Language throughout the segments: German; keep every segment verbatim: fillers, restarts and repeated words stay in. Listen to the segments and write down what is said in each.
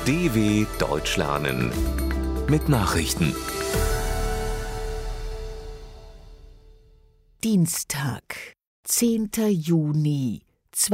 D W Deutsch lernen mit Nachrichten. Dienstag, zehnter Juni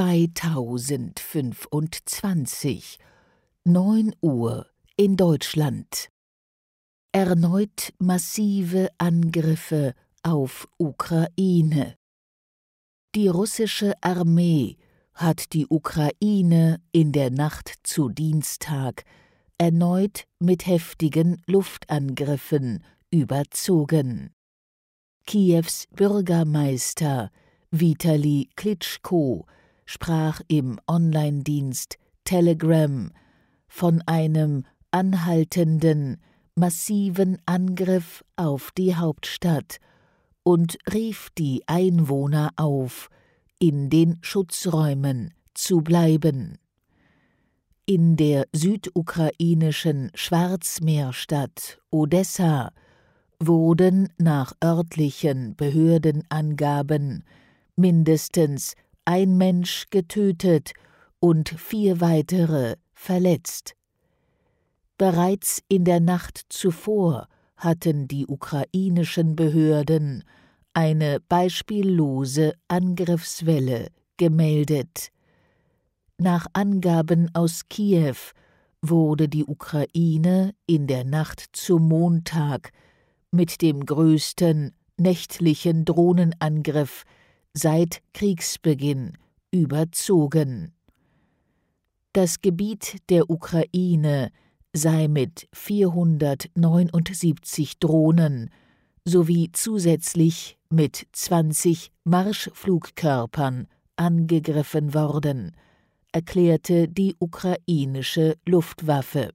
zweitausendfünfundzwanzig, neun Uhr in Deutschland. Erneut massive Angriffe auf Ukraine. Die russische Armee hat die Ukraine in der Nacht zu Dienstag erneut mit heftigen Luftangriffen überzogen. Kiews Bürgermeister Vitali Klitschko sprach im Online-Dienst Telegram von einem anhaltenden, massiven Angriff auf die Hauptstadt und rief die Einwohner auf, in den Schutzräumen zu bleiben. In der südukrainischen Schwarzmeerstadt Odessa wurden nach örtlichen Behördenangaben mindestens ein Mensch getötet und vier weitere verletzt. Bereits in der Nacht zuvor hatten die ukrainischen Behörden eine beispiellose Angriffswelle gemeldet. Nach Angaben aus Kiew wurde die Ukraine in der Nacht zum Montag mit dem größten nächtlichen Drohnenangriff seit Kriegsbeginn überzogen. Das Gebiet der Ukraine sei mit vierhundertneunundsiebzig Drohnen sowie zusätzlich mit zwanzig Marschflugkörpern angegriffen worden, erklärte die ukrainische Luftwaffe.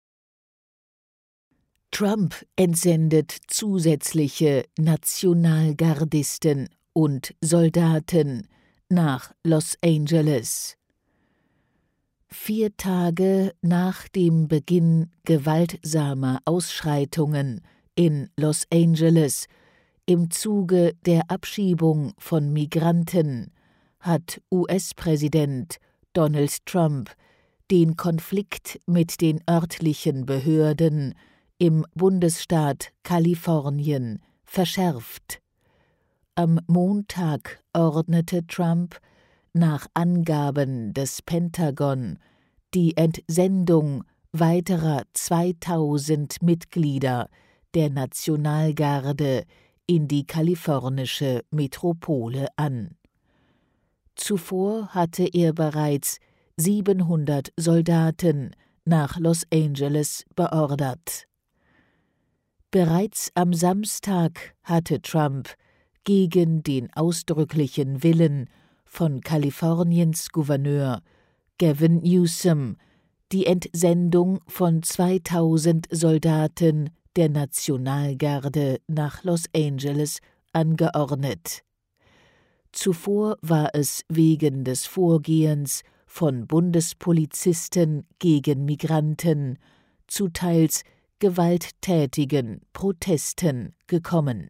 Trump entsendet zusätzliche Nationalgardisten und Soldaten nach Los Angeles. Vier Tage nach dem Beginn gewaltsamer Ausschreitungen in Los Angeles im Zuge der Abschiebung von Migranten hat U S-Präsident Donald Trump den Konflikt mit den örtlichen Behörden im Bundesstaat Kalifornien verschärft. Am Montag ordnete Trump nach Angaben des Pentagon die Entsendung weiterer zweitausend Mitglieder der Nationalgarde in die kalifornische Metropole an. Zuvor hatte er bereits siebenhundert Soldaten nach Los Angeles beordert. Bereits am Samstag hatte Trump gegen den ausdrücklichen Willen von Kaliforniens Gouverneur Gavin Newsom die Entsendung von zweitausend Soldaten der Nationalgarde nach Los Angeles angeordnet. Zuvor war es wegen des Vorgehens von Bundespolizisten gegen Migranten zu teils gewalttätigen Protesten gekommen.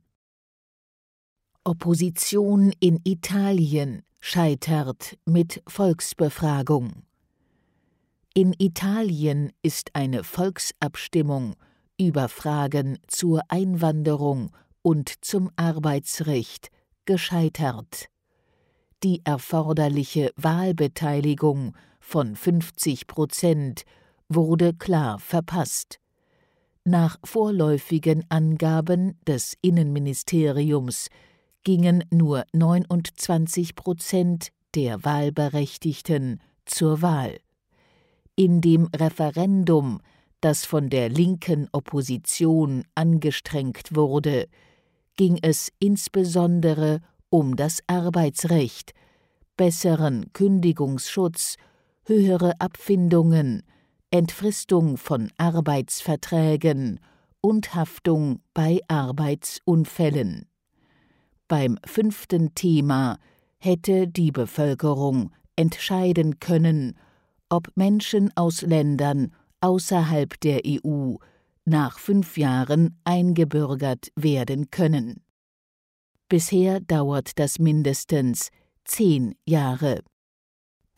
Opposition in Italien scheitert mit Volksbefragung. In Italien ist eine Volksabstimmung über Fragen zur Einwanderung und zum Arbeitsrecht gescheitert. Die erforderliche Wahlbeteiligung von fünfzig Prozent wurde klar verpasst. Nach vorläufigen Angaben des Innenministeriums gingen nur neunundzwanzig Prozent der Wahlberechtigten zur Wahl. In dem Referendum, das von der linken Opposition angestrengt wurde, ging es insbesondere um das Arbeitsrecht, besseren Kündigungsschutz, höhere Abfindungen, Entfristung von Arbeitsverträgen und Haftung bei Arbeitsunfällen. Beim fünften Thema hätte die Bevölkerung entscheiden können, ob Menschen aus Ländern außerhalb der E U nach fünf Jahren eingebürgert werden können. Bisher dauert das mindestens zehn Jahre.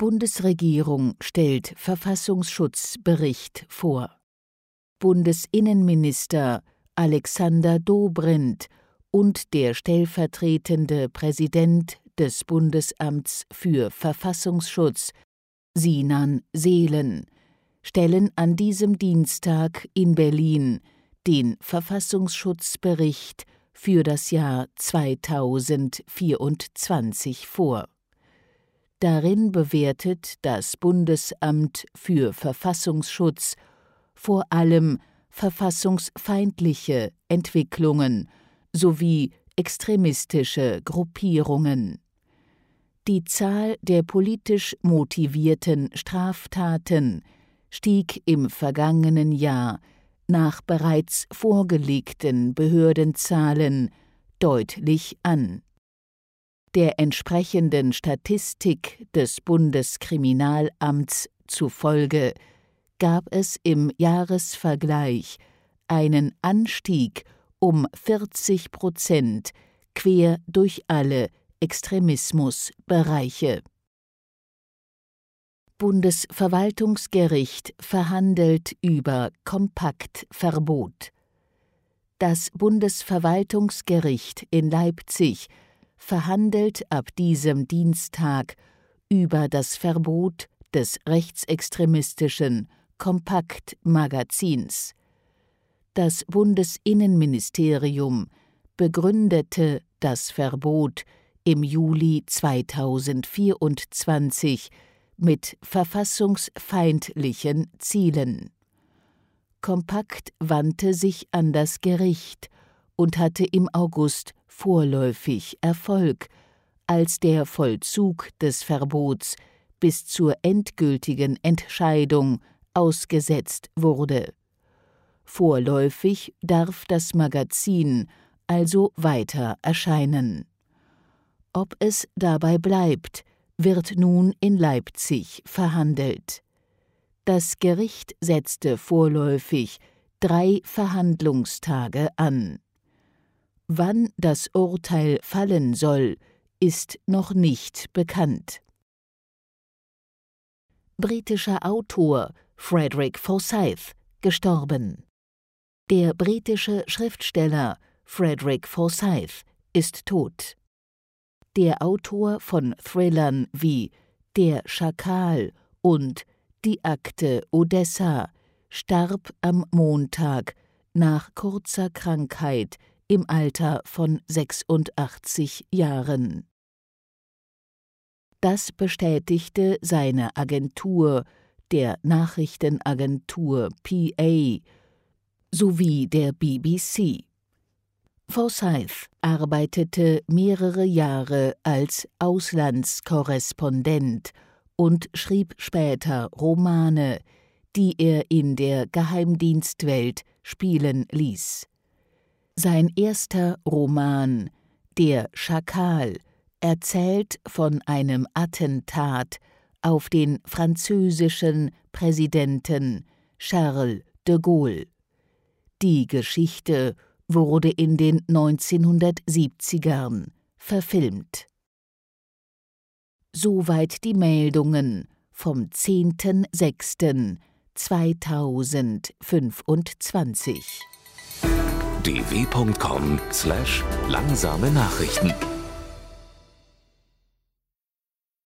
Bundesregierung stellt Verfassungsschutzbericht vor. Bundesinnenminister Alexander Dobrindt und der stellvertretende Präsident des Bundesamts für Verfassungsschutz, Sinan Seelen, stellen an diesem Dienstag in Berlin den Verfassungsschutzbericht für das Jahr zweitausendvierundzwanzig vor. Darin bewertet das Bundesamt für Verfassungsschutz vor allem verfassungsfeindliche Entwicklungen sowie extremistische Gruppierungen. Die Zahl der politisch motivierten Straftaten stieg im vergangenen Jahr nach bereits vorgelegten Behördenzahlen deutlich an. Der entsprechenden Statistik des Bundeskriminalamts zufolge gab es im Jahresvergleich einen Anstieg um vierzig Prozent quer durch alle Extremismusbereiche. Bundesverwaltungsgericht verhandelt über Kompaktverbot. Das Bundesverwaltungsgericht in Leipzig verhandelt ab diesem Dienstag über das Verbot des rechtsextremistischen Kompakt-Magazins. Das Bundesinnenministerium begründete das Verbot im Juli zweitausendvierundzwanzig mit verfassungsfeindlichen Zielen. Kompakt wandte sich an das Gericht und hatte im August vorläufig Erfolg, als der Vollzug des Verbots bis zur endgültigen Entscheidung ausgesetzt wurde. Vorläufig darf das Magazin also weiter erscheinen. Ob es dabei bleibt, wird nun in Leipzig verhandelt. Das Gericht setzte vorläufig drei Verhandlungstage an. Wann das Urteil fallen soll, ist noch nicht bekannt. Britischer Autor Frederick Forsyth gestorben. Der britische Schriftsteller Frederick Forsyth ist tot. Der Autor von Thrillern wie Der Schakal und Die Akte Odessa starb am Montag nach kurzer Krankheit im Alter von sechsundachtzig Jahren. Das bestätigte seine Agentur, der Nachrichtenagentur P A, sowie der B B C. Forsyth arbeitete mehrere Jahre als Auslandskorrespondent und schrieb später Romane, die er in der Geheimdienstwelt spielen ließ. Sein erster Roman, Der Schakal, erzählt von einem Attentat auf den französischen Präsidenten Charles de Gaulle. Die Geschichte wurde in den neunzehnhundertsiebzigern verfilmt. Soweit die Meldungen vom zehnten sechsten zweitausendfünfundzwanzig. d w punkt com slash langsame Nachrichten